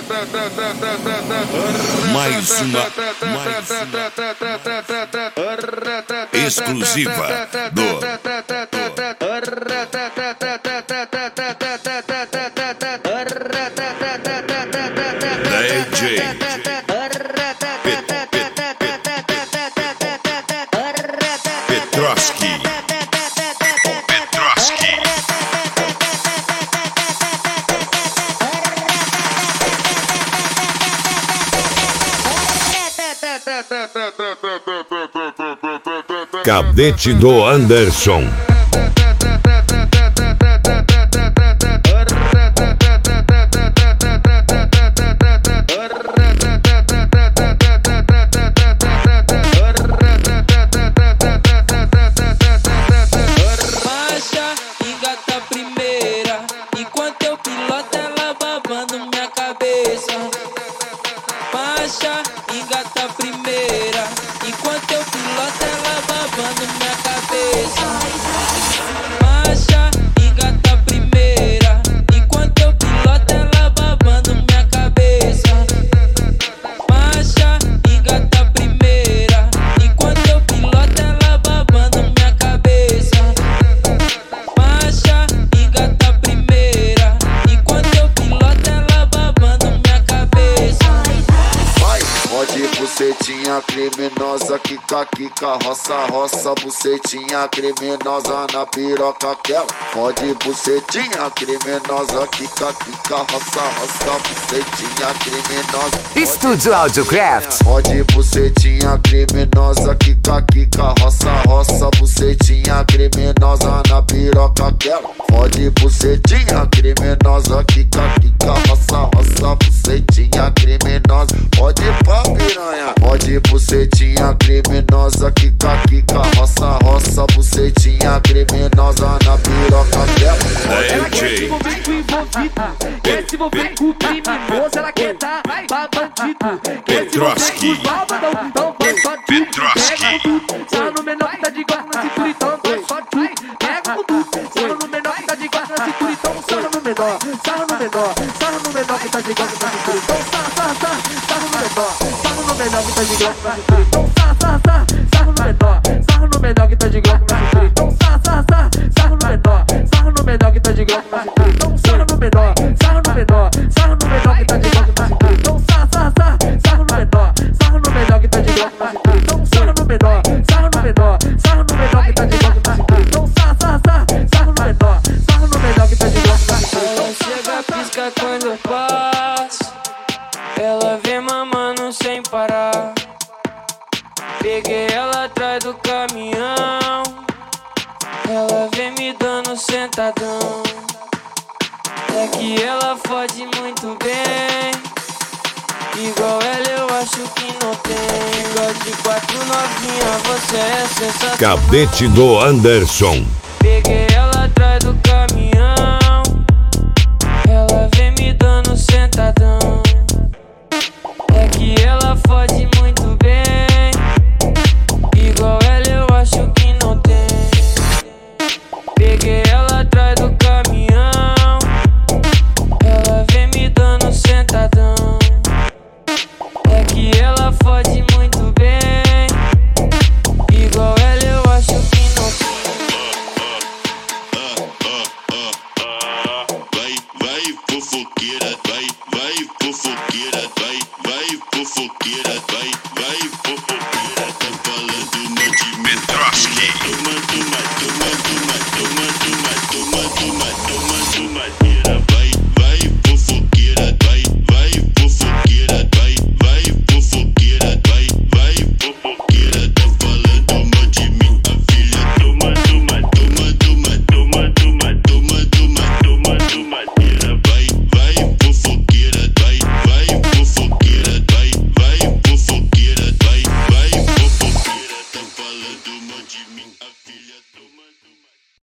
Mais uma exclusiva do DJ Petroski. Cadete do Anderson. Marcha, engata a primeira, enquanto eu piloto ela babando minha cabeça. Marcha, engata a primeira, enquanto eu piloto ela babando minha cabeça. Marcha, engata a primeira, enquanto eu piloto ela babando minha cabeça. Marcha, engata a primeira, enquanto eu piloto ela babando minha cabeça. Marcha, engata a primeira, enquanto eu piloto ela babando minha cabeça. Vai, pode bucetinha criminosa, quica, quica, roça, roça, bucetinha criminosa na piroca aquela. Pode bucetinha criminosa, quica, quica, roça, roça, bucetinha criminosa. Estúdio Audiocraft. Pode bucetinha criminosa, quica, quica, roça, roça, bucetinha criminosa na piroca aquela. Pode bucetinha criminosa, quica, quica, roça, roça, bucetinha criminosa. Pode pá, piranha. Pode bucetinha criminosa, quica, quica, roça, roça, bucetinha criminosa na piroca dela. Ela quer se envolver com envolvido, quer se envolver com criminoso, ela quer tá bandido, quer se envolver com salvadão, então vai só tu, pega tudo. Sarra no menor que tá de guarda na cintura, então vai só tu, pega tudo. Sarra no menor que tá de guarda na cintura, então sarra no menor, sarra no menor, sarra no menor que tá de guarda na cintura, então sarra no menor, sarra no menor que tá de guarda na cintura, então sarra no menor, sarra no menor que tá de guarda na cintura, então sarra no menor, sarra no menor que tá de guarda na cintura, então sarra no menor, sarra no menor, sarra no menor que tá de guarda na cintura, então sarra no menor, sarra no menor que tá de guarda na cintura, então sarra no menor, sarra no menor, sarra no menor que tá de guarda na cintura, então sarra no menor, sarra no menor que tá de guarda na cintura. Ela chega, pisca quando eu passo, ela vem mamando sem parar. Peguei ela atrás do caminhão, ela vem me dando sentadão. É que ela fode muito bem, igual ela eu acho que não tem. Igual de 4 novinha, você é sensacional. Cadete do Anderson. Peguei ela atrás do caminhão, ela vem me dando sentadão. É que ela fode muito bem, igual ela eu acho que não tem. Peguei ela atrás do caminhão, ela vem me dando sentadão. É que ela fode muito bem, igual ela eu acho que não tem. Vai fofoqueira, vai fofoqueira, vai fofoqueira, vai.